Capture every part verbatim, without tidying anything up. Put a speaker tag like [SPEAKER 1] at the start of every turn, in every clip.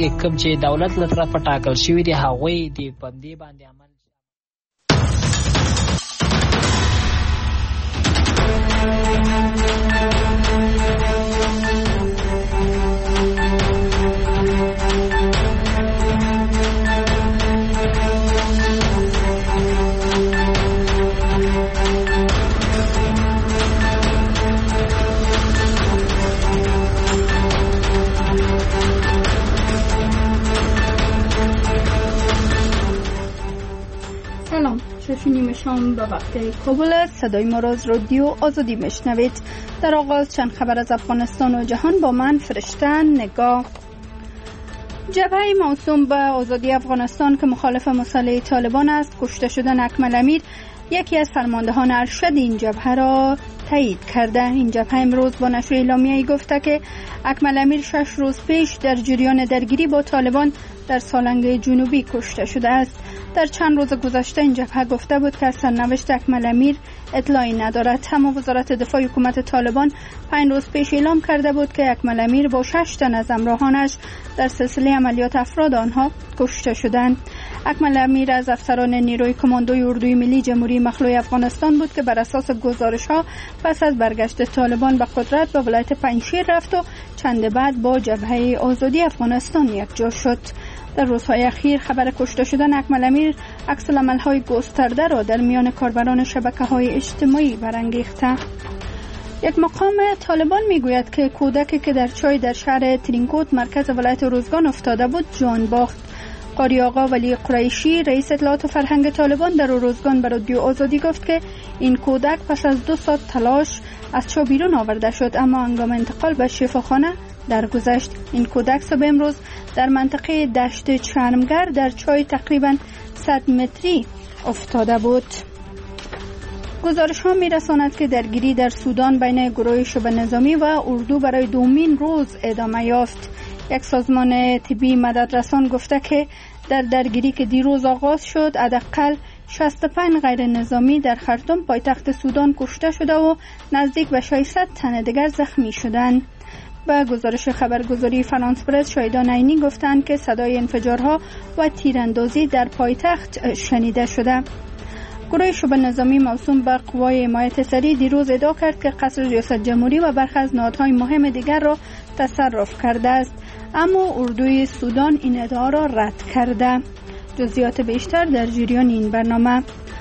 [SPEAKER 1] کوم چې دولت له طرفه ټاکل شوی دی هغوی د بندي باندې عمل
[SPEAKER 2] شنیم شام به وقت کابل است. صدای ما را از رادیو آزادی میشنوید. در آغاز چند خبر از افغانستان و جهان با من فرشته نگاه. جبهه موسوم به آزادی افغانستان که مخالف مسلح طالبان است کشته شدن اکمل امیر یکی از فرماندهان ارشد این جبهه را تایید کرده. این جبهه امروز با نشر اعلامیه‌ای گفته که اکمل امیر شش روز پیش در جریان درگیری با طالبان در سالنگ جنوبی کشته شده است. در چند روز گذشته این جبهه گفته بود که از سرنوشت اکمل امیر اطلاعی ندارد. اما وزارت دفاع حکومت طالبان پنج روز پیش اعلام کرده بود که اکمل امیر با شش تن از همراهانش در سلسله عملیات افراد آنها کشته شدند. اکمل امیر از افسران نیروی کماندوی اردوی ملی جمهوری مخلوع افغانستان بود که بر اساس گزارش‌ها پس از برگشت طالبان به قدرت به ولایت پنجشیر رفت و چند بعد با جبهه آزادی افغانستان یکجا شد. در روزهای اخیر خبر کشته شدن اکمل امیر عکس‌العمل‌های گسترده را در میان کاربران شبکه‌های اجتماعی برانگیخته. یک مقام طالبان میگوید که کودکی که در چای در شهر ترینکوت مرکز ولایت روزگان افتاده بود جان باخت. قاری آقا ولی قریشی رئیس اطلاعات و فرهنگ طالبان در روزگان به رادیو آزادی گفت که این کودک پس از دو ساعت تلاش از چاه بیرون آورده شد اما هنگام انتقال به شفاخانه درگذشت. این کودک صبح امروز در منطقه دشت چرمگر در چای تقریباً صد متری افتاده بود. گزارش ها می رساند که درگیری در سودان بین گروه شبه نظامی و اردو برای دومین روز ادامه یافت. یک سازمان طبی مددرسان گفته که در درگیری که دیروز آغاز شد حداقل شصت و پنج غیر نظامی در خرطوم پایتخت سودان کشته شده و نزدیک به ششصد تن دیگر زخمی شدند. با گزارش خبرگزاری فرانس پرس شاهدان عینی گفتند که صدای انفجارها و تیراندازی در پایتخت شنیده شده. گروه شبه نظامی موسوم به قوای حمایت سریع دیروز ادعا کرد که قصر ریاست جمهوری و برخی از نهادهای مهم دیگر را تصرف کرده است اما اردوی سودان این ادعا را رد کرده. جزئیات بیشتر در جریان این برنامه.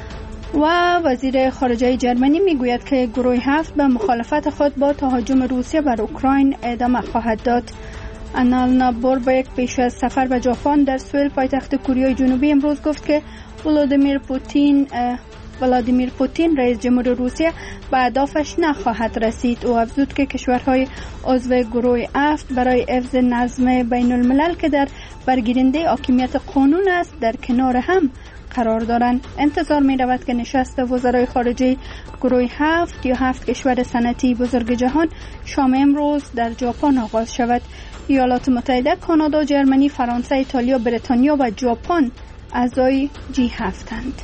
[SPEAKER 2] و وزیر خارجه جرمنی میگوید که گروه هفت به مخالفت خود با تهاجم روسیه بر اوکراین ادامه خواهد داد. آنانا بوربک پیش از سفر به ژاپن در سئول پایتخت کره جنوبی امروز گفت که ولادیمیر پوتین ولادیمیر پوتین رئیس جمهور روسیه به اهدافش نخواهد رسید. او افزود که کشورهای عضو گروه هفت برای حفظ نظم بین الملل که در برگیرنده حاکمیت قانون است در کنار هم قرار دارند. انتظار می رود که نشست وزرای خارجه گروه هفت یا هفت کشور صنعتی بزرگ جهان شام امروز در ژاپن آغاز شود. ایالات متحده، کانادا، جرمنی، فرانسه، ایتالیا، بریتانیا و ژاپن اعضای جی هفتند.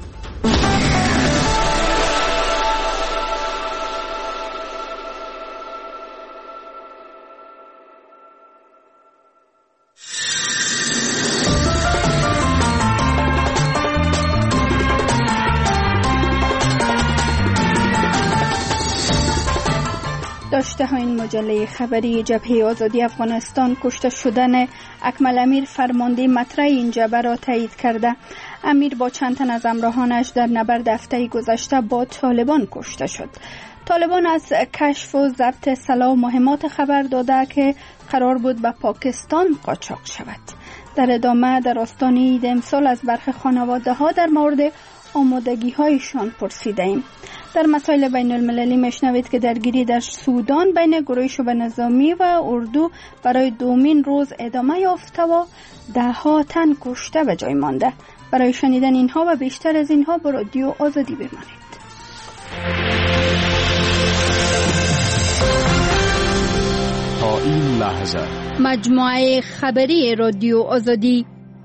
[SPEAKER 2] داشته ها این مجله خبری جبهه آزادی افغانستان کشته شدن اکمل امیر فرمانده مطرح این جبهه را تایید کرده. امیر با چند تن از همراهانش در نبرد هفته گذشته با طالبان کشته شد. طالبان از کشف و ضبط سلاح و مهمات خبر داده که قرار بود به پاکستان قاچاق شود. در ادامه در آستان عید امسال از برخی خانواده ها در مورد آمادگی هایشان پرسیده ایم. در مسائل بین المللی میشنوید که درگیری در سودان بین گروه شبه نظامی و اردو برای دومین روز ادامه یافته و ده ها تن کشته به جای مانده. برای شنیدن اینها و بیشتر از اینها با رادیو آزادی بمانید.
[SPEAKER 3] تا این لحظه
[SPEAKER 2] مجموعه خبری رادیو آزادی.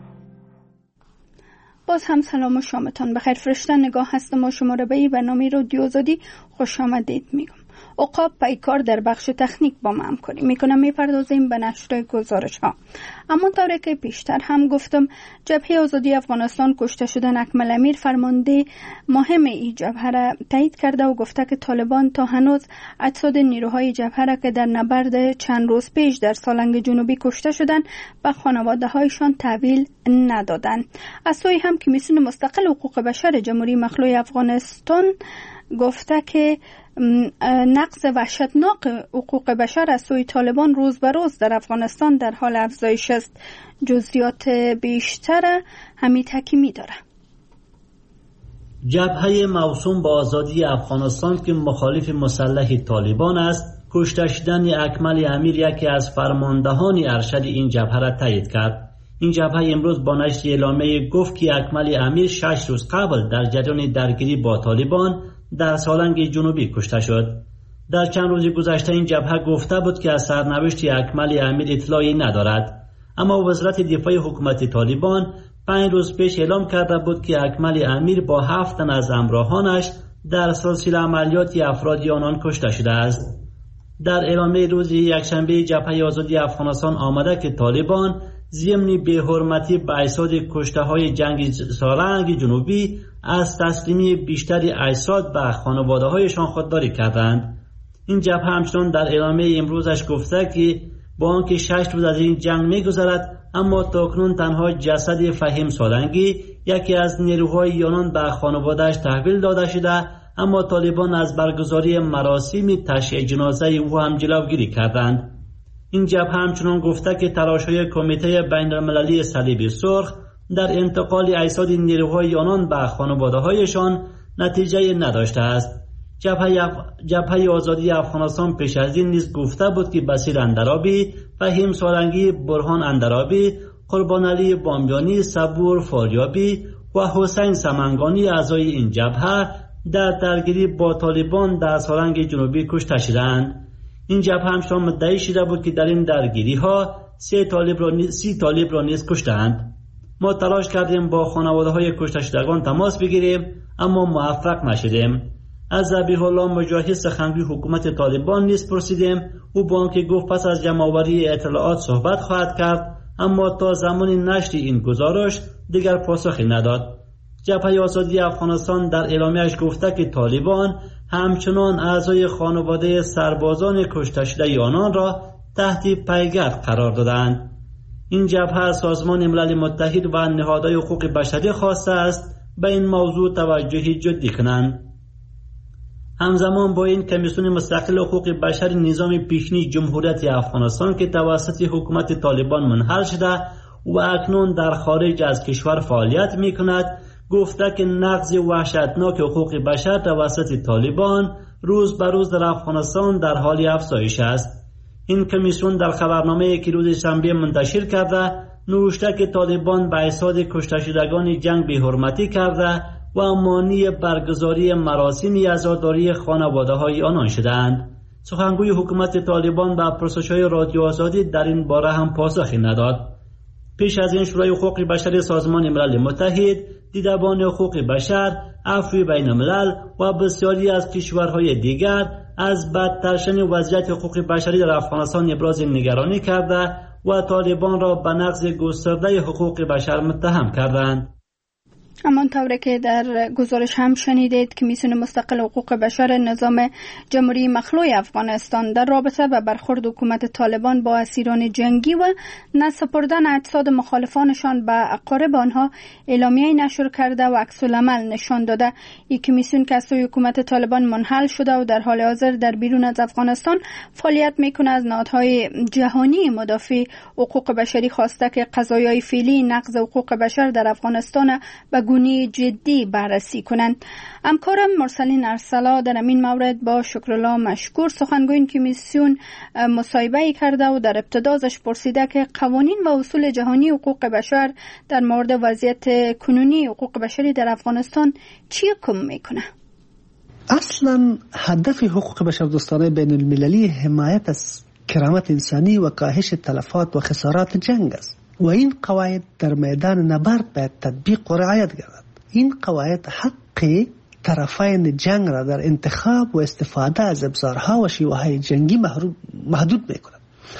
[SPEAKER 2] باز هم سلام و شامتان بخیر. فرشته نگاه هستم و شما را به این برنامه رادیو آزادی خوش آمدید میگم. عقاب پیکار در بخش تکنیک با ما همکاری میکنه. میپردازیم به نشر گزارش ها. اما طوری که پیشتر هم گفتم، جبهه آزادی افغانستان کشته شدن اکمل امیر فرمانده مهم این جبهه را تایید کرده و گفته که طالبان تا هنوز اجساد نیروهای جبهه را که در نبرد چند روز پیش در سالنگ جنوبی کشته شدن به خانواده هایشان تحویل ندادن. از سوی هم کمیسیون مستقل حقوق بشر جمهوری مخلوع افغانستان گفته که نقض وحشتناک حقوق بشر از سوی طالبان روز به روز در افغانستان در حال افزایش است. جزئیات بیشتر حمید حکیمی داره.
[SPEAKER 4] جبهه موسوم به آزادی افغانستان که مخالف مسلح طالبان است، کشته شدن اکمل امیر یکی از فرماندهان ارشد این جبهه را تایید کرد. این جبهه امروز با نشر اعلامیه گفت که اکمل امیر شش روز قبل در جریان درگیری با طالبان در سالنگ جنوبی کشته شد. در چند روز گذشته این جبهه گفته بود که از سرنوشت اکمل امیر اطلاعی ندارد، اما وزارت دفاع حکومت طالبان پنج روز پیش اعلام کرده بود که اکمل امیر با هفت تن از همراهانش در سلسله عملیاتی افرادی آنان کشته شده است. در اعلامیه روز یکشنبه جبهه آزادی افغانستان آمده که طالبان ضمن بی‌حرمتی به اجساد کشته‌های جنگ سالنگ جنوبی از تسلیمی بیشتری اجساد به خانواده‌هایشان خودداری کردند. این جبهه همچنان در اعلامیه امروزش گفته که با آنکه شش روز از این جنگ می‌گذرد، اما تاکنون تنها جسد فهیم سالنگی یکی از نیروهای یانان به خانواده‌اش تحویل داده شده، اما طالبان از برگزاری مراسم تشییع جنازه او هم جلوگیری کردند. این جبهه همچنان گفته که تلاش‌های کمیته بین‌المللی صلیب سرخ در انتقال اجساد نیروهای آنان به خانواده‌هایشان نتیجه نداشته است. جبهه جبهه آزادی افغانستان پیش از این نیز گفته بود که بصیر اندرابی، فهیم سالنگی، برهان اندرابی، قربان علی بامیانی، صبور فاریابی و حسین سمنگانی اعضای این جبهه در درگیری با طالبان در سالنگ جنوبی کشته شدند. این جبهه همچنان مدعی شده بود که در این درگیری ها سی طالب را سی طالب را نیز کشتند. ما تلاش کردیم با خانواده های کشته شدگان تماس بگیریم، اما موفق نشدیم. از ذبیح الله مجاهد سخنگوی حکومت طالبان نیز پرسیدیم. او با آنکه گفت پس از جمع‌آوری اطلاعات صحبت خواهد کرد، اما تا زمان نشر این گزارش دیگر پاسخی نداد. جبهه آزادی افغانستان در اعلامیه‌اش گفته که طالبان همچنان اعضای خانواده سربازان کشته شده آنان را تحت پیگرد قرار دادند. این جبهه سازمان ملل متحد و نهادهای حقوق بشری خواسته است به این موضوع توجهی جدی کنند. همزمان با این کمیسیون مستقل حقوق بشر نظام پیشین جمهوریت افغانستان که توسط حکومت طالبان منحل شده و اکنون در خارج از کشور فعالیت می کند، گفته که نقض وحشتناک حقوق بشر توسط طالبان روز به روز در افغانستان در حال افزایش است. این کمیسیون در خبرنامه‌ای که روز شنبه منتشر کرده نوشته که طالبان به اجساد کشته شدگان جنگ بی‌حرمتی کرده و مانع برگزاری مراسم عزاداری خانواده‌های آنان شدند. سخنگوی حکومت طالبان به پرسش‌های رادیو آزادی در این باره هم پاسخی نداد. پیش از این شورای حقوق بشر سازمان ملل متحد، دیدبان حقوق بشر، عفو بین الملل و بسیاری از کشورهای دیگر از بدتر شدن وضعیت حقوق بشری در افغانستان ابراز نگرانی کرده و طالبان را به نقض گسترده حقوق بشر متهم کردند.
[SPEAKER 2] همانطور که در گزارش هم شنیدید، کمیسیون مستقل حقوق بشر نظام جمهوری مخلوع افغانستان در رابطه با برخورد حکومت طالبان با اسیران جنگی و نسپردن اجساد مخالفانشان به اقارب آنها اعلامیه نشر کرده و عکس العمل نشان داده. این کمیسیون که از سوی حکومت طالبان منحل شده و در حال حاضر در بیرون از افغانستان فعالیت میکنه، از نهادهای جهانی مدافع حقوق بشری خواسته که قضایای فعلی نقض حقوق بشر در افغانستان به گونه جدی بررسی کنند. همکارم مرسلین ارسلا در این مورد با شکرالله مشکور سخنگوی کمیسیون مصاحبه کرده و در ابتدا ازش پرسیده که قوانین و اصول جهانی حقوق بشر در مورد وضعیت کنونی حقوق بشری در افغانستان چی حکم میکنه؟
[SPEAKER 5] اصلا هدف حقوق بشر دوستانه بین المللی حمایت از کرامت انسانی و کاهش تلفات و خسارات جنگ است و این قواعد در میدان نبرد باید تطبیق و رعایت گردد. این قواعد حق طرفین جنگ را در انتخاب و استفاده از ابزارها و شیوه‌های جنگی محدود می‌کند.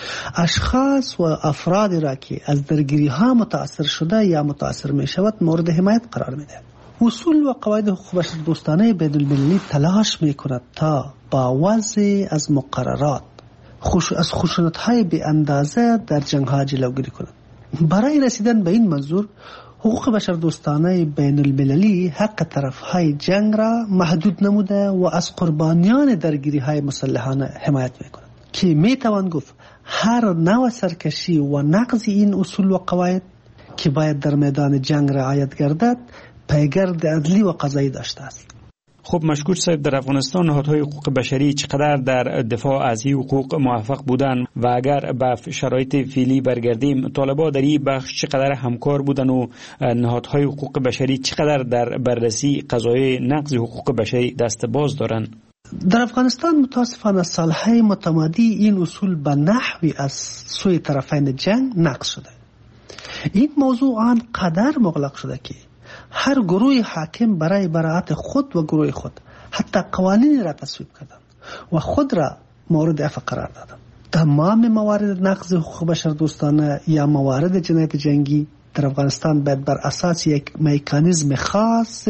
[SPEAKER 5] اشخاص و افرادی را که از درگیری‌ها متاثر شده یا متاثر می‌شود مورد حمایت قرار می‌دهد. اصول و قواعد حقوق بشر دوستانه بین‌المللی تلاش می‌کند تا با وضع از مقررات خوش از خشونت‌های بی اندازه در جنگ‌ها جلوگیری کند. برای رسیدن به این منظور حقوق بشر دوستانه بین المللی حق طرفهای جنگ را محدود نموده و از قربانیان درگیری های مسلحانه حمایت میکند که میتوان گفت هر نوع سرکشی و نقض این اصول و قواعد که باید در میدان جنگ رعایت گردد پیگرد عدلی و قضایی داشته است.
[SPEAKER 6] خب مشکور صاحب، در افغانستان نهادهای حقوق بشری چقدر در دفاع از این حقوق موفق بودن و اگر به شرایط فعلی برگردیم طالبان در این بخش چقدر همکار بودن و نهادهای حقوق بشری چقدر در بررسی قضایای نقض حقوق بشری دست باز دارن؟
[SPEAKER 5] در افغانستان متاسفانه سالهای متمادی این اصول به نحوی از سوی طرفین جنگ نقض شده. این موضوع آنقدر مغلق شده که هر گروه حاکم برای براعت خود و گروه خود حتی قوانین را تصویب کردند و خود را مورد عفو قرار دادند. تمام موارد نقض حقوق بشر دوستانه یا موارد جنایت جنگی در افغانستان باید بر اساس یک مکانیزم خاص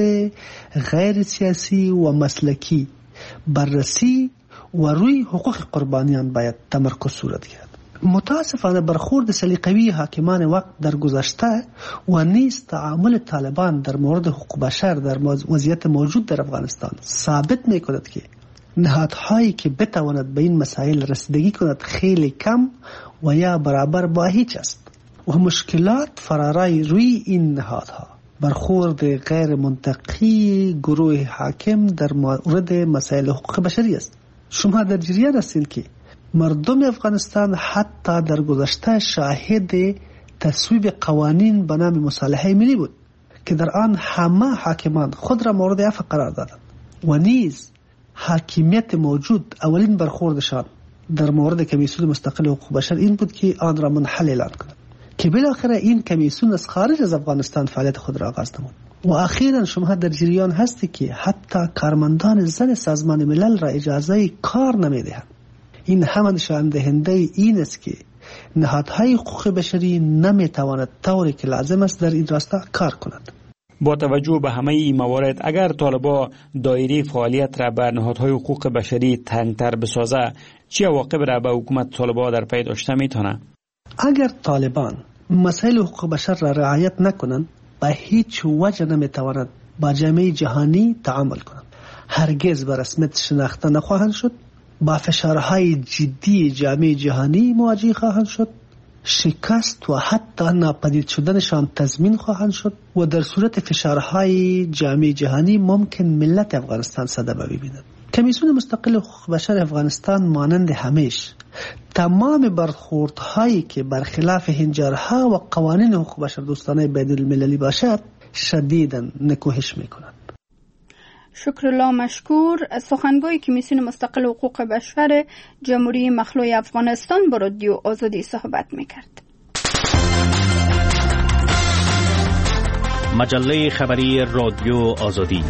[SPEAKER 5] غیر سیاسی و مسلکی بررسی و روی حقوق قربانیان باید تمرکز صورت گیرد. متاسفانه برخورد سلیقوی حاکمان وقت در گذشته و نیز تعامل طالبان در مورد حقوق بشر در وضعیت موجود در افغانستان ثابت می‌کند که نهادهایی که بتواند به این مسائل رسیدگی کند خیلی کم و یا برابر با هیچ است و مشکلات فرارای روی این نهادها برخورد غیر منطقی گروه حاکم در مورد مسائل حقوق بشری است. شما در جریان هستید که مردم افغانستان حتی در گذشته شاهد تصویب قوانین به نام مصالحه ملی بود که در آن همه حاکمان خود را مورد عفو قرار دادند و نیز حاکمیت موجود اولین برخوردشان در مورد کمیسیون مستقل حقوق بشر این بود که آن را منحل اعلان کنند که بالاخره این کمیسیون از خارج از افغانستان فعالیت خود را آغاز نمود. و اخیراً شما در جریان هستی که حتی کارمندان زن سازمان ملل را اجازه کار نمیدهند. این همان نشان دهنده این است که نهادهای حقوق بشری نمیتواند طوری که لازم است در این راستا کار کند.
[SPEAKER 6] با توجه به همه این موارد اگر طالبان دایره فعالیت را بر نهادهای حقوق بشری تنگتر بسازه چه عواقب را به حکومت طالبان در پی داشته میتونه؟
[SPEAKER 5] اگر طالبان مسائل حقوق بشر را رعایت نکنند به هیچ وجه نمیتواند با جامعه جهانی تعامل کنند. هرگز به رسمیت شناخته نخواهند شد، با فشارهای جدی جامعه جهانی مواجه خواهند شد، شکست و حتی ناپدید شدنشان تضمین خواهند شد و در صورت فشارهای جامعه جهانی ممکن ملت افغانستان صدمه ببیند. کمیسیون مستقل حقوق بشر افغانستان مانند همیشه تمام برخوردهایی که برخلاف هنجارها و قوانین حقوق بشر دوستانه بین المللی باشد شدیداً نکوهش میکند.
[SPEAKER 2] شکرالله مشکور، سخنگوی کمیسیون مستقل حقوق بشر جمهوری مخلوع افغانستان با رادیو آزادی صحبت میکرد.
[SPEAKER 7] مجله خبری رادیو آزادی.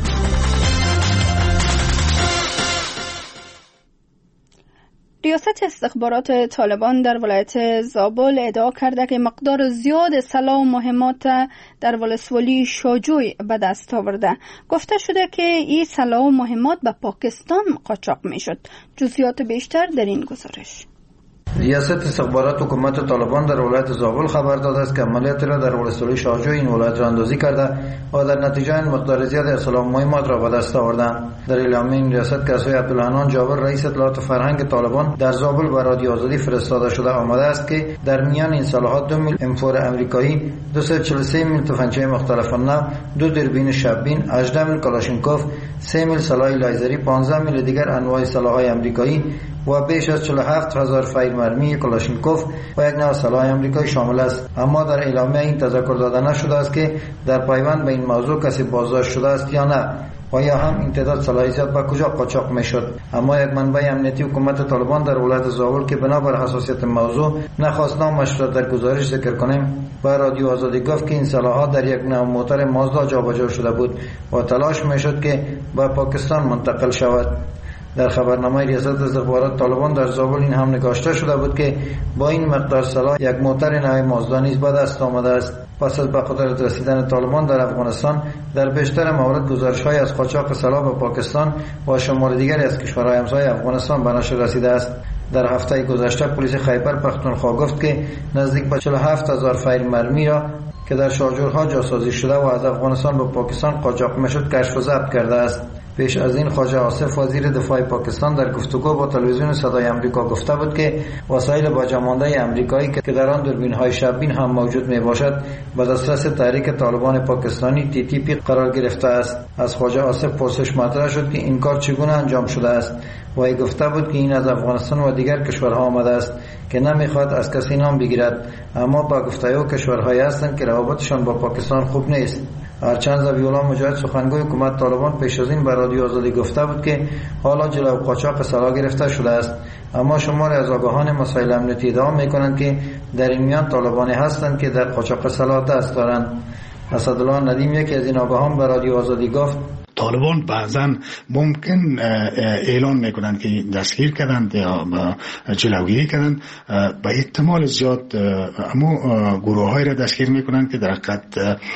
[SPEAKER 2] ریاست استخبارات طالبان در ولایت زابل ادعا کرده که مقدار زیاد سلاح و مهمات در ولسوالی شاجوی به دست آورده. گفته شده که این سلاح و مهمات به پاکستان قاچاق می شد. جزئیات بیشتر در این گزارش.
[SPEAKER 8] ریاست استخبارات حکومت طالبان در ولایت زابل خبر داده است که عملیات را در ولسوالی شاهجو این ولایت را اندازی کرده و در نتیجه این مقدار زیاد اسلحه مهمات را به دست آوردند. در اعلامیه این ریاست که از سوی عبدالحنان جابر رئیس اطلاعات فرهنگ طالبان در زابل به رادیو آزادی فرستاده شده آمده است که در میان این سلاحات دو میل ام چهار امریکایی، دویست و چهل و سه میل تفنگچی مختلف النوع، دو دوربین شب‌بین، هجده میل کلاشینکوف، سه میل سلاح لیزری، پانزده میل دیگر انواع سلاح‌های امریکایی و بیش از چهل و هفت هزار فیر مرمی کلاشینکوف و یک نوع سلاح امریکایی شامل است. اما در اعلامیه این تذکر داده نشده است که در پیوند به این موضوع کسی بازداشت شده است یا نه. و یا هم این تعداد صلاحیت به کجا قاچاق میشد. اما یک منبع امنیتی حکومت طالبان در ولایت زابل که بنابر حساسیت موضوع نخواست نامش را در گزارش ذکر کنیم، با رادیو آزادی گفت که این سلاحات در یک نوع موتور مازدا جابجا شده بود و تلاش میشد که به پاکستان منتقل شود. در خبرنامه ریاست استخبارات طالبان در زابل این هم نگاشته شده بود که با این مقدار سلاح یک موتر نوع مازدا نیز به دست آمده است. پس از به قدرت رسیدن طالبان در افغانستان در بیشتر موارد گزارش‌های از قاچاق سلاح به پاکستان و شمال دیگری از کشورهای همسایه افغانستان به نشر رسیده است. در هفته گذشته پلیس خیبر پختونخوا گفت که نزدیک به چهل و هفت هزار فیل مرمی را که در شاهجورها جاسازی شده و از افغانستان به پاکستان قاچاق میشد کشف و ضبط کرده است. پیش از این خواجه آصف وزیر دفاع پاکستان در گفتگو با تلویزیون صدای آمریکا گفته بود که وسایل باجامانده آمریکایی که در آن دوربین‌های شب‌بین هم موجود میباشد به دسترس تحریک طالبان پاکستانی تی تی پی قرار گرفته است. از خواجه آصف پرسش مطرح شد که این کار چگونه انجام شده است و ای گفته بود که این از افغانستان و دیگر کشورها آمده است که نمیخواد از کسی نام بگیرد، اما با گفته او کشورهایی هستند که روابطشان با پاکستان خوب نیست. هرچند ذبیح الله مجاهد سخنگوی حکومت طالبان پیش از این به رادیو آزادی گفته بود که حالا جلو قاچاق سلاح گرفته شده است، اما شماری از آگاهان مسائل امنیتی ادعا میکنند که در این میان طالبانی هستند که در قاچاق سلاح دست دارند. اسدالله ندیم یکی از این آگاهان به رادیو آزادی گفت
[SPEAKER 9] طالبان بعضا ممکن اعلان میکنند که دستگیر کردند یا جلوگیری کردند، به احتمال زیاد اما گروه های را دستگیر میکنند که در حقیقت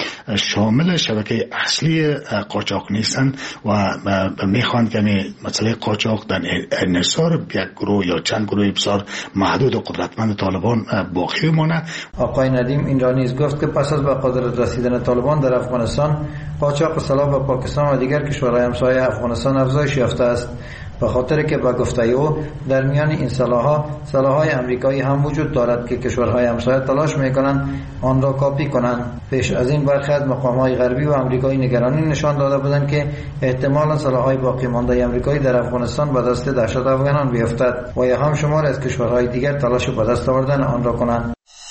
[SPEAKER 9] شامل شبکه اصلی قاچاق نیستند و میخواند که مسئله قاچاق در انحصار یک گروه یا چند گروه بسیار محدود و قدرتمند طالبان باقی بماند.
[SPEAKER 8] آقای ندیم این را نیز گفت که پس از به قدرت رسیدن طالبان در افغانستان قاچاق سلاح به پاکستان و دیگر کشورهای همسایه افغانستان افزایش یافته است، به خاطر که به گفته او در میان این سلاح‌ها سلاح‌های امریکایی هم وجود دارد که کشورهای همسایه تلاش می‌کنند آن را کاپی کنند. پیش از این برخی از مقام‌های غربی و امریکایی نگرانی نشان داده بودند که احتمالاً سلاح‌های باقی مانده امریکایی در افغانستان به دست دهشت افغانان بیفتد و یا هم شمار از کشورهای دیگر تلاش به دست آوردن آن را کنند.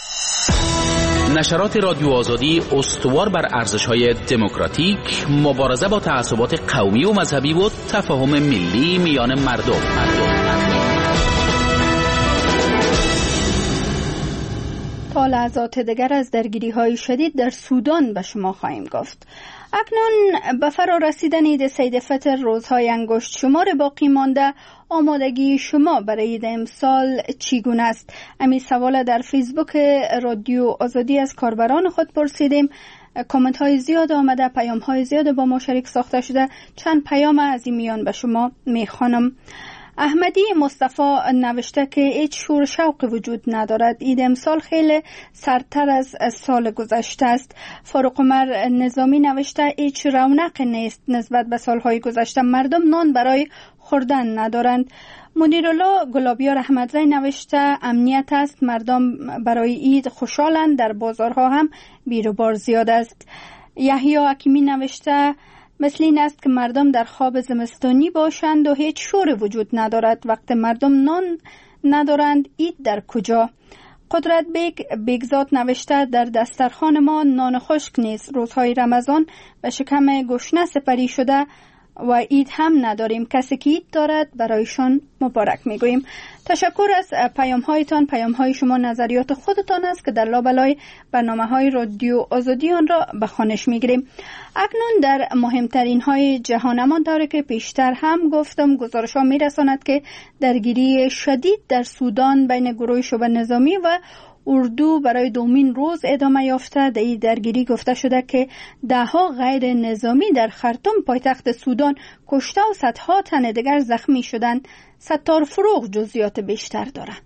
[SPEAKER 7] نشرات رادیو آزادی استوار بر ارزش‌های دموکراتیک، مبارزه با تعصبات قومی و مذهبی و تفاهم ملی میان مردم.
[SPEAKER 2] تا لحظات دیگر از درگیری‌های شدید در سودان به شما خواهیم گفت. اکنون به فرا رسیدن عید سید فطر روزهای انگشت شمار باقی مانده، آمادگی شما برای عید امسال چگونه است؟ امی سوال در فیسبوک رادیو آزادی از کاربران خود پرسیدیم. کامنت های زیاد آمده، پیام های زیاد با ما شریک ساخته شده. چند پیام از این میان به شما میخوانم. احمدی مصطفی نوشته که هیچ شور شوق وجود ندارد. عید امسال خیلی سردتر از سال گذشته است. فاروق عمر نظامی نوشته هیچ رونق نیست نسبت به سالهای گذشته. مردم نان برای خوردن ندارند. منیرالله گلابیار احمدزی نوشته امنیت است، مردم برای عید خوشحالند، در بازارها هم بیر و بار زیاد است. یحیی حکیمی نوشته مثل این است که مردم در خواب زمستانی باشند و هیچ شور وجود ندارد. وقت مردم نان ندارند عید در کجا؟ قدرت بیگ بیگزاد نوشته در دسترخوان ما نان خشک نیست. روزهای رمضان به شکم گشنه سپری شده و عید هم نداریم. کسی که عید دارد برایشان مبارک میگوییم. تشکر از پیام هایتان. پیام های شما نظریات خودتان است که در لابلای برنامه های رادیو آزادی آن را به خوانش میگیریم. اکنون در مهمترین های جهانمان داره که پیشتر هم گفتم گزارش ها میرساند که درگیری شدید در سودان بین گروه شبه نظامی و اردو برای دومین روز ادامه یافته. در این درگیری گفته شده که ده ها غیر نظامی در خرطوم پایتخت سودان کشته و صدها تن دیگر زخمی شدند. ستار فروغ جزئیات بیشتر دارد.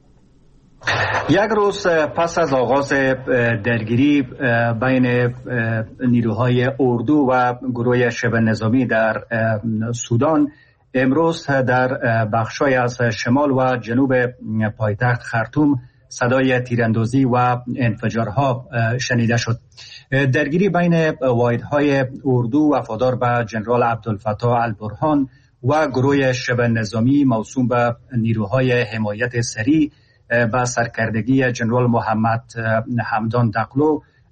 [SPEAKER 10] یک روز پس از آغاز درگیری بین نیروهای اردو و گروه شبه نظامی در سودان، امروز در بخشای از شمال و جنوب پایتخت خرطوم صدای تیراندازی و انفجارها شنیده شد. درگیری بین واحدهای اردو وفادار به جنرال عبدالفتاح البرهان و گروه شبه نظامی موسوم به نیروهای حمایت سریع به سرکردگی جنرال محمد حمدان دقلو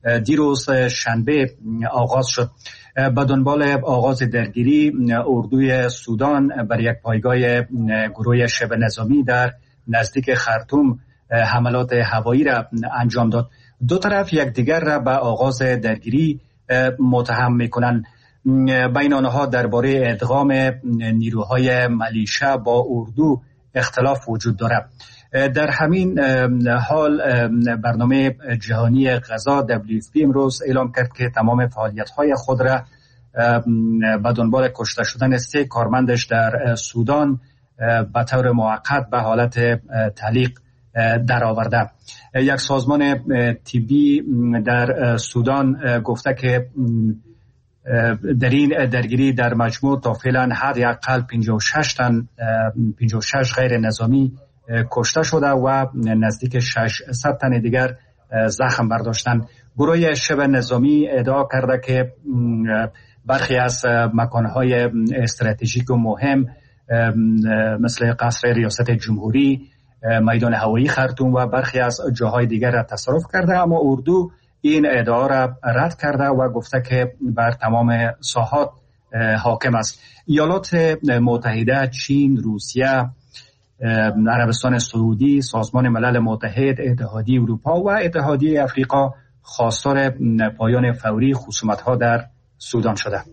[SPEAKER 10] دیروز شنبه آغاز شد. به دنبال آغاز درگیری، اردوی سودان بر یک پایگاه گروه شبه نظامی در نزدیک خرطوم حملات هوایی را انجام داد. دو طرف یکدیگر را به آغاز درگیری متهم می‌کنند. بین آنها درباره ادغام نیروهای ملیشه با اردو اختلاف وجود دارد. در همین حال برنامه جهانی غذا دبلیو اف پی امروز اعلام کرد که تمام فعالیت‌های خود را به دنبال کشته شدن سه کارمندش در سودان به طور موقت به حالت تعلیق درآورده. یک سازمان طبی در سودان گفته که در این درگیری در مجموع تا فعلا حداقل پنجاه و شش تن پنجاه و شش غیر نظامی کشته شده و نزدیک ششصد تن دیگر زخم برداشتند. گروه شبه نظامی ادعا کرده که برخی از مکانهای استراتژیک و مهم مثل قصر ریاست جمهوری، میدان هوایی خرطوم و برخی از جاهای دیگر را تصرف کرده، اما اردو این ادعا را رد کرده و گفته که بر تمام ساحات حاکم است. ایالات متحده، چین، روسیه، عربستان سعودی، سازمان ملل متحد، اتحادیه اروپا و اتحادیه افریقا خواستار پایان فوری خصومت‌ها در سودان شده.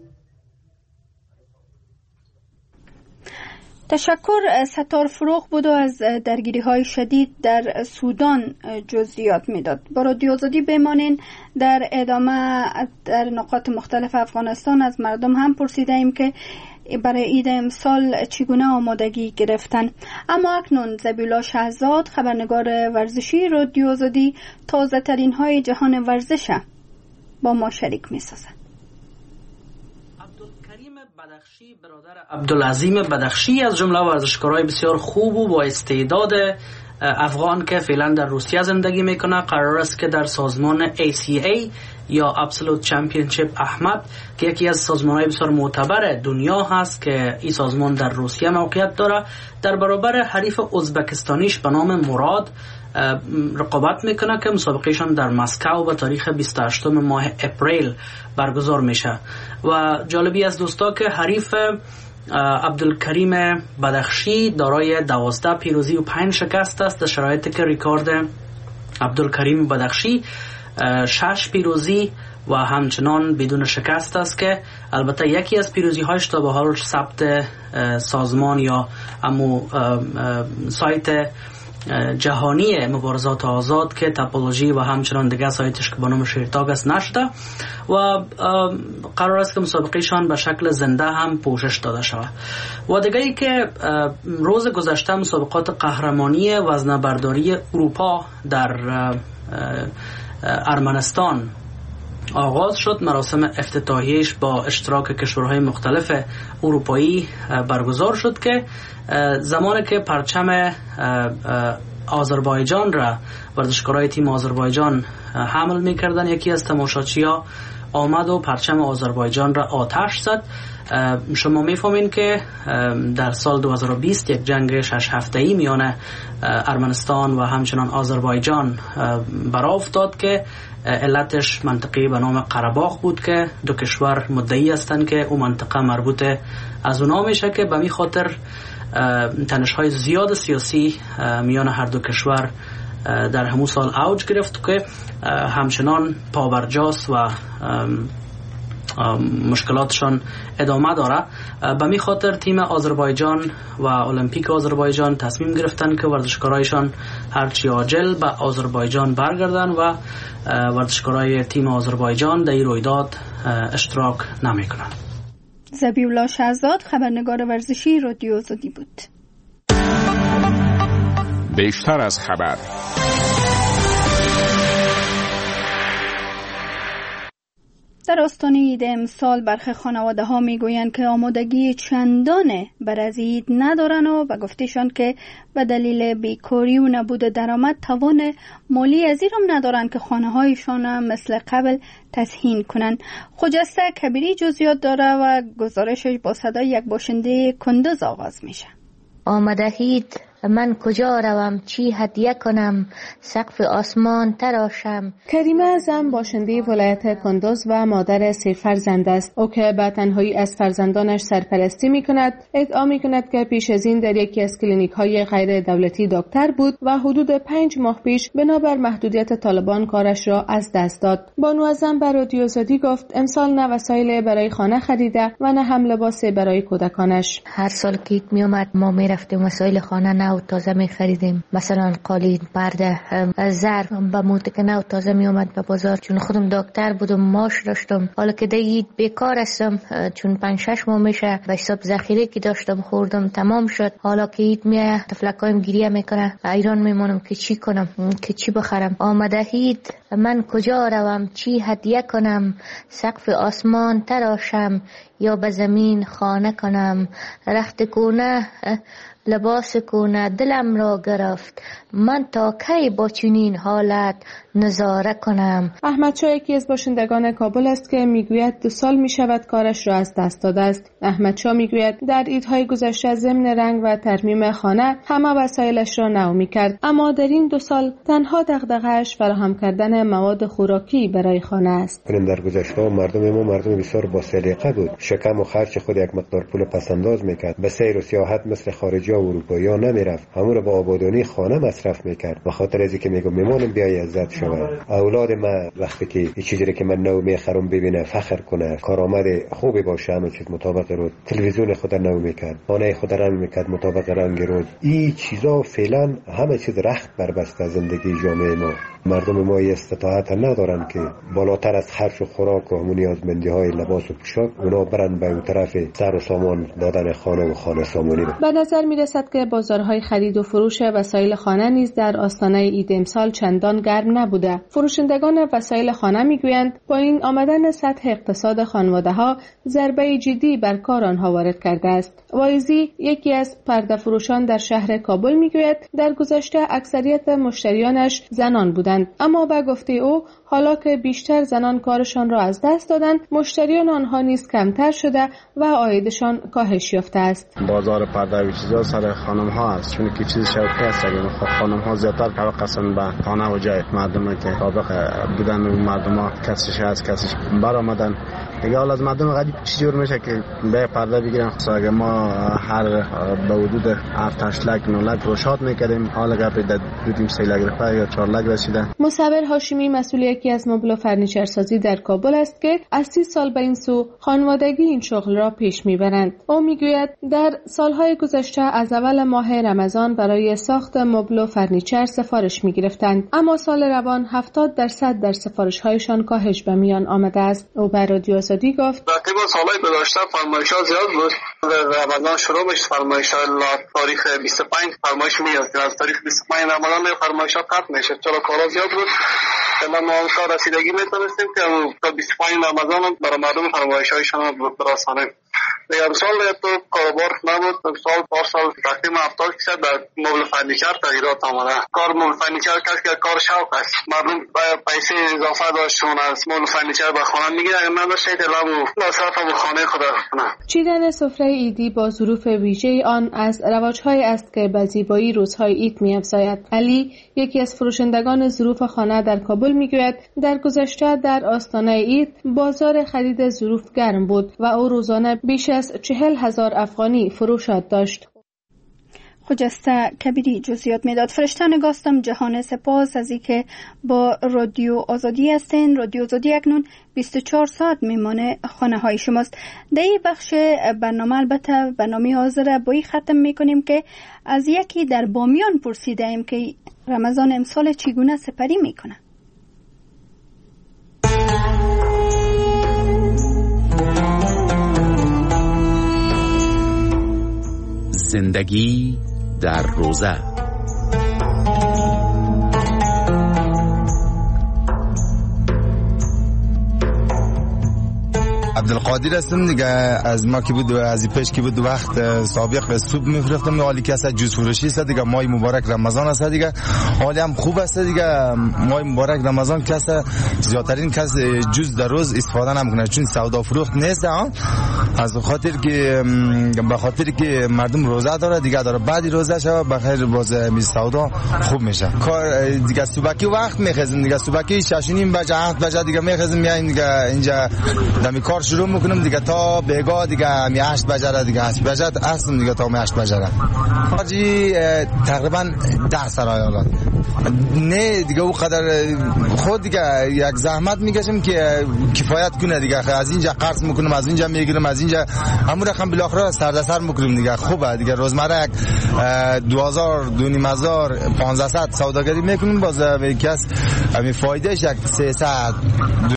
[SPEAKER 2] تشکر. ستار فروغ بود و از درگیری های شدید در سودان جزئیات میداد. با رادیو آزادی بمانین. در ادامه در نقاط مختلف افغانستان از مردم هم پرسیده ایم که برای عید امسال چگونه آمادگی گرفتن. اما اکنون زبیلا شهزاد، خبرنگار ورزشی رادیو آزادی، تازه ترین های جهان ورزش با ما شریک می سازد.
[SPEAKER 1] بدخشی برادر عبدالعظیم بدخشی از جمله ورزشکارای بسیار خوب و با استعداد افغان که فعلا در روسیه زندگی میکنه قرار است که در سازمان ای سی ای یا Absolute Championship احمد که یکی از سازمان‌های بسیار معتبر دنیا هست که این سازمان در روسیه موقعیت داره، در برابر حریف ازبکستانیش به نام مراد رقابت میکنه که مسابقهشان در مسکو به تاریخ بیست و هشتم ماه اپریل برگزار میشه. و جالبی از دوستا که حریف عبدالکریم بدخشی دارای دوازده پیروزی و پنج شکست است، در شرایطی که ریکارد عبدالکریم بدخشی شش پیروزی و همچنان بدون شکست است که البته یکی از پیروزی هایش تا به حال ثبت سازمان یا امو سایت جهانی مبارزات آزاد که تاپولوژی و همچنان دیگه سایتش که با نام شیرتاگ است نشده و قرار است که مسابقهشان به شکل زنده هم پوشش داده شود. و دیگه ای که روز گذشته مسابقات قهرمانی وزنه‌برداری اروپا در ارمنستان آغاز شد. مراسم افتتاحیش با اشتراک کشورهای مختلف اروپایی برگزار شد که زمانی که پرچم آذربایجان را ورزشکارای تیم آذربایجان حمل می‌کردند، یکی از تماشاچی‌ها آمد و پرچم آذربایجان را آتش زد. شما می‌فهمین که در سال دو هزار و بیست یک جنگ شش هفته‌ای میان ارمنستان و همچنان آذربایجان برآ افتاد که علتش منطقه به نام قره‌باغ بود که دو کشور مدعی هستند که اون منطقه مربوط از اونا میشه که به می خاطر تنش‌های زیاد سیاسی میان هر دو کشور در همون سال اوج گرفت که همچنان پابرجاست و مشکلاتشان ادامه داره. به می خاطر تیم آذربایجان و المپیک آذربایجان تصمیم گرفتن که ورزشکارایشان هرچی عاجل به آذربایجان برگردن و ورزشکارای تیم آذربایجان در این رویداد اشتراک نمیکنن.
[SPEAKER 2] زبیولا شهزاد، خبرنگار ورزشی رادیو آزادی بود.
[SPEAKER 3] بیشتر از خبر.
[SPEAKER 2] در آستانه عید امسال برخی خانواده ها می گویند که آمادگی چندانه بر از عید ندارن و به گفتشان که به دلیل بیکاری و نبود درآمد توان مالی از این هم ندارن که خانه هایشان مثل قبل تزیین کنن. خجسته کبیری جزئیات داره و گزارشش با صدای یک باشنده کندوز آغاز میشه.
[SPEAKER 11] آمده عید من کجا روم، چی هدیه کنم، سقف آسمان تراشم.
[SPEAKER 12] کریمه اعظم باشنده ولایت کندوز و مادر سه فرزند است. او که به تنهایی از فرزندانش سرپرستی می کند، ادعا می کند که پیش از این در یکی از کلینیک های غیر دولتی دکتر بود و حدود پنج ماه پیش بنابر محدودیت طالبان کارش را از دست داد. بانو اعظم به رادیو آزادی گفت امسال نه وسایل برای خانه خریده و نه هم لباس برای کودکانش.
[SPEAKER 11] هر سال که عید می اومد ما می رفتیم وسایل خانه نو تازه می خریدیم، مثلا قالین، پرده، ظرف. به موقع که نو تازه می اومد به بازار، چون خودم دکتر بودم ماش داشتم، حالا که در عید بیکار هستم چون پنج شش ماه میشه به حساب ذخیره که داشتم خوردم تمام شد. حالا که عید میایه تفلکایم گریه میکنه، ایران میمونم که چی کنم، که چی بخرم. آمده عید من کجا روم، چی هدیه کنم، سقف آسمان تراشم یا به زمین خانه کنم. رخت کونه لباس کونه دلم را گرفت، من تا کی با چنین حالت نظاره کنم.
[SPEAKER 12] احمد شاه یکی از باشندگان کابل است که میگوید دو سال میشود کارش را از دست داده است. احمد شاه میگوید در عیدهای گذشته ضمن رنگ و ترمیم خانه همه وسایلش را نو میکرد، اما در این دو سال تنها دغدغه‌اش فراهم کردن مواد خوراکی برای خانه است.
[SPEAKER 13] در گذشته مردم ما مردم بسیار با سلیقه بود، شکم و خرج خود یک مقدار پول پسنداز میکرد، به سیر و سیاحت مثل خارجی و اروپایی ها نمیرفت، همون رو با آبادانی خانه مصرف میکرد. به خاطر از اینکه میگم میمونم بیای عزت شود. اولاد ما وقتی که این چیزی که من نو میخرم ببینه فخر کنه، کارآمد خوبی باشه، همه چیز مطابق رو، تلویزیون خود نو میکرد، خانه خود رنگ میکرد مطابق رنگ روز. این چیزا فعلا همه چیز رخت بربسته زندگی جامعه ما. مردم ما استطاعت ندارن که بالاتر از خرج و خوراک و همون نیازمندی های لباس و پوشاک اونا برن به اون طرف سر و سامان دادن خانه و خانه سامانی.
[SPEAKER 12] به نظر می رسد که بازارهای خرید و فروش وسایل خانه نیز در آستانه عید امسال چندان گرم نبوده. فروشندگان وسایل خانه می گویند با این آمدن سطح اقتصاد خانواده ها ضربه جدی بر کار آنها وارد کرده است. وایزی یکی از پرده فروشان در شهر کابل می گوید در گذشته اکثریت مشتریانش زنان بودند، اما به گفته او حالا که بیشتر زنان کارشان را از دست دادند، مشتریان آنها نیز کمتر شده و عایدشان کاهش یافته است.
[SPEAKER 14] بازار پرده و چیزا سر خانم ها است، چون که چیز شوقی است. خانم ها زیادتر توقع هستند به خانه و جای مردم که طابق بودن و مردم ها کسش از کسش برآمدن. دیگه حالا از مردم غریب چیزی جور میشه که به پرده بگیرن. اگه ما هر به حدود هفت هشت لک نه لک روشات میکردیم، حالا گپ در دو تیم سه لک رفته یا چهار لک رسیده.
[SPEAKER 12] مصور هاشمی مسئول یکی از مبل و فرنیچر سازی در کابل است که از سی سال به این سو خانوادگی این شغل را پیش میبرند. او میگوید در سالهای گذشته از اول ماه رمضان برای ساخت مبل و فرنیچر سفارش میگرفتند، اما سال روان هفتاد درصد در سفارش هایشان کاهش به میان آمده است. او به رادیو آزادی گفت
[SPEAKER 15] تقریبا سالهای گذشته فرمایش ها زیاد بود. رمضان شروع میشه فرمایش ها تاریخ بیست و پنج فرمایش میاد، از تاریخ بیست و پنج رمضان فرمایش ها قطع میشه، چرا کارا زیاد بود. اما ما تا رسیدگی میتونستیم که تا بیست و پنج رمضان برای مردم فرمایش هایشان برسانیم. دیگر سال تو کاروبار نبود، سال پار سال تقریبا هفتاد درصد در مبل فرنیچر تغییرات آمده. کار مبل فرنیچر کسی که کار شوق است، مردم باید پیسه اضافه داشتون از مبل فرنیچر به خانه میگیره، اگر نداشته دلمو مصرف به خانه خود کنه.
[SPEAKER 12] چیدن سفره عیدی با ظروف ویژه آن از رواج‌های است که به زیبایی روزهای عید می‌افزاید. علی یکی از فروشندگان ظروف خانه در کابل میگوید در گذشته در آستانه عید بازار خرید ظروف گرم بود و او روزانه بیش از چهل هزار افغانی فروشات داشت.
[SPEAKER 2] خجسته کبیری جزئیات میداد. فرشته نگاستم جهان سپاس از اینکه با رادیو آزادی هستین. رادیو آزادی اکنون بیست و چهار ساعت میمانه خانه های شماست. در این بخش برنامه البته برنامه حاضر با این ختم میکنیم که از یکی در بامیان پرسیده ایم که رمضان امسال چگونه سپری میکنه.
[SPEAKER 7] زندگی در روزه.
[SPEAKER 16] عبدالقادر هستم دیگه. از ما که بود از این پیش که بود وقت سابق سوپ میفروختم، حالی که اصلا جوز فروشی است دیگه. ماه مبارک رمضان است دیگه، حالی هم خوب است دیگه. ماه مبارک رمضان کس زیادترین کس جوز در روز استفاده نمیکنه چون سودا فروخت نیست ها. از خاطر که به خاطر که مردم روزه داره دیگه، داره بعد روزه شو بخیر باز می سودا خوب میشه. کار دیگه صبحی وقت میخزم دیگه، صبحی شش و نیم بجه هفت بجه دیگه میخزم میایم دیگه اینجا دمی کار شروع میکنم دیگه تا بیگا دیگه می هشت بجه دیگه هشت بجه هستم دیگه تا می هشت بجه. حاجی تقریبا ده سرایالات نه دیگه او قدر خود دیگه یک زحمت میکشم که کفایت کنه دیگه. از اینجا قرض میکنم، از اینجا میگیرم، از اینجا همون رقم بالاخره سردسر میکنم دیگه. خوبه دیگه. روزمره یک دو هزار دو نیم هزار پانزده صد سوداگری میکنم، باز کس همین فایدهش یک سه صد